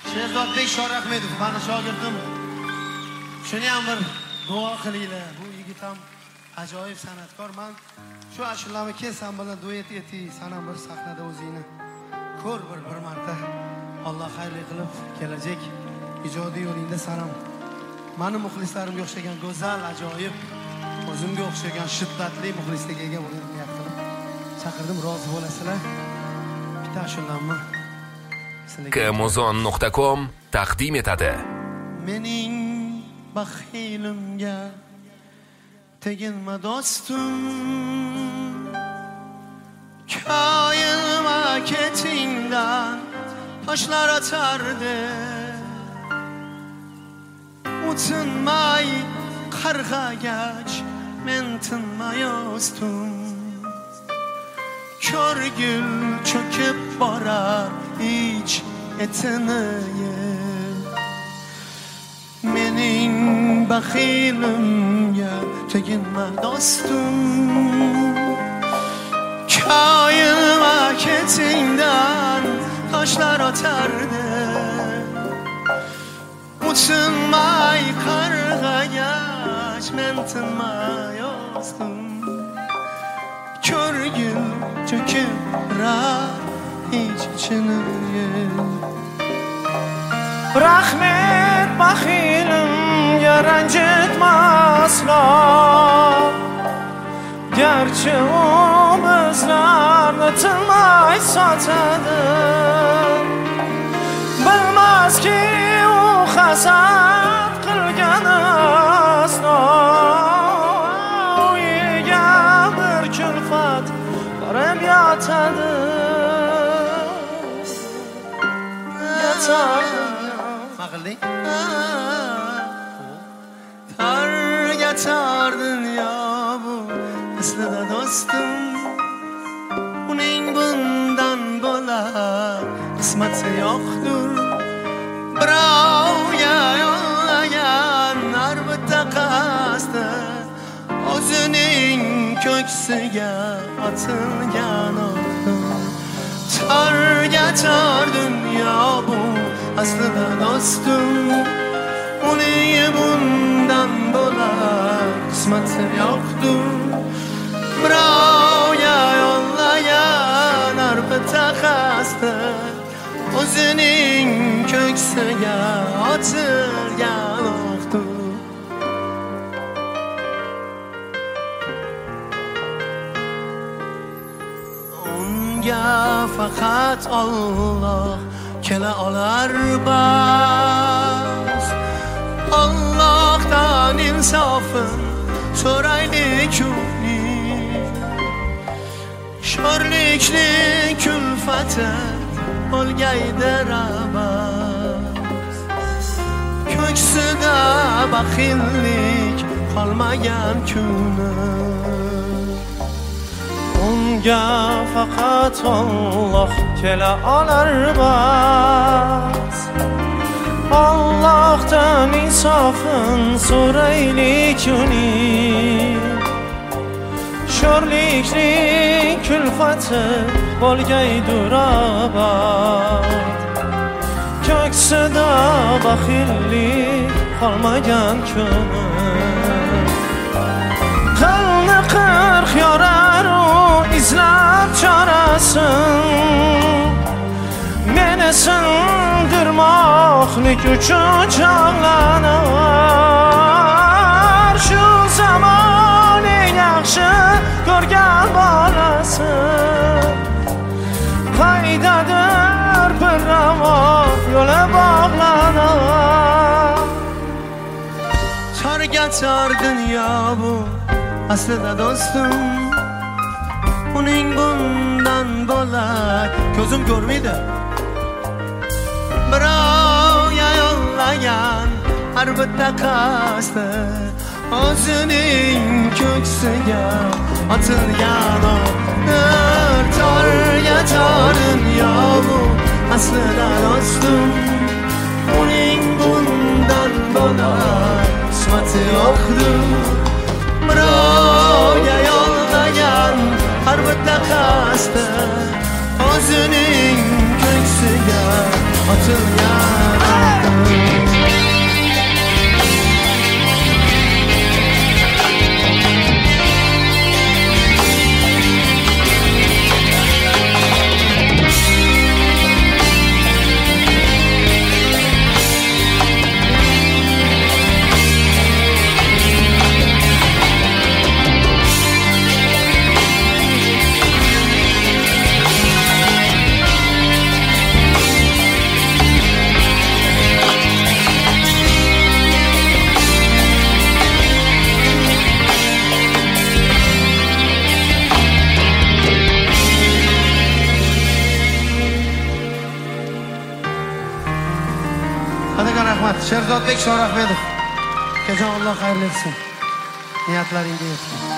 Sherzodbek Shorahmedov mani shogirdim. Shuni ham bir duo qilinglar. Bu yigit ham ajoyib san'atkor. Men shu ashulani kelsam bilan duet eting, sana bir sahnada o'zingni ko'r bir marta. Alloh xayrli qilib kelajak ijodiy yo'lingda sanam. Meni muxlislarimga o'xshagan go'zal, ajoyib, o'zimga o'xshagan shiddatli muxlislarga ega bo'lgan niyat qilib chaqirdim, rozi bo'lasizlar. Bitta ashulamni kmozon.com taqdim etadi. Mening baxilimga teginma do'stim, koyinma ketingdan toshlar atardi. Utinmay qarg'agach men tinmay o'sdim. Ko'rgil cho'kib borar ich etini yer. Mening baxilimga teginma do'stim, koyinma ketingdan toshlar atardi. Utinmay qarg'agach men tinmay o'sdim. Ko'rgil cho'kib borar ich etini yer. Rahmet baxilimga ranjitma aslo, garchi u bizlarni tinmay sotadi. Bilmaski u hasad qilgani aslo, uyiga bir kulfat borib yotadi. Targa tardın ya bu aslida do'stim, uning bundan bo'lar qismati yo'qdir. Birovga yo'llagan har bitta qasdi o'zining ko'ksiga otilgan o'qdir. Targa tardın ya bu aslida do'stim, uning bundan bo'lar qismati yo'qdir. Birovga yo'llagan har bitta qasdi o'zining ko'ksiga otilgan o'qdir. Unga faqat Alloh kela olar bas. Allohdan insofin so'raylik uning, sho'rlikli kulfati bo'lgaydir abad. Ko'ksida baxillik qolmagan kuni, unga faqat Alloh kela olar bas. Allohdan insofin so'raylik uning, sho'rlikli kulfati bo'lgaydir abad. Ko'ksida baxillik qolmagan kuni, qalni qirq yorar u izlab chorasin. Meni sindirmoqlik uchun chog'lanar. Shu zamon eng yaxshi ko'rgan bolasi, qaydadir bir ravon yo'li bog'lanar. Targa tardin ya bu aslida do'stim, uning bundan bo'lar ko'zim ko'rmaydi. Birovga yo'llagan har bitta qasdi o'zining ko'ksiga otilgan o'qdir. Targa tardin ya bu aslida do'stim, uning bundan bo'lar qismati yo'qdir. Birovga yo'llagan har bitta qasdi o'zining ko'ksiga otilgan Qadrli rahmat, Sherzodbek Shorahmedov. Akajon, Alloh xayrli etsin. Niyatlaringga yetsin.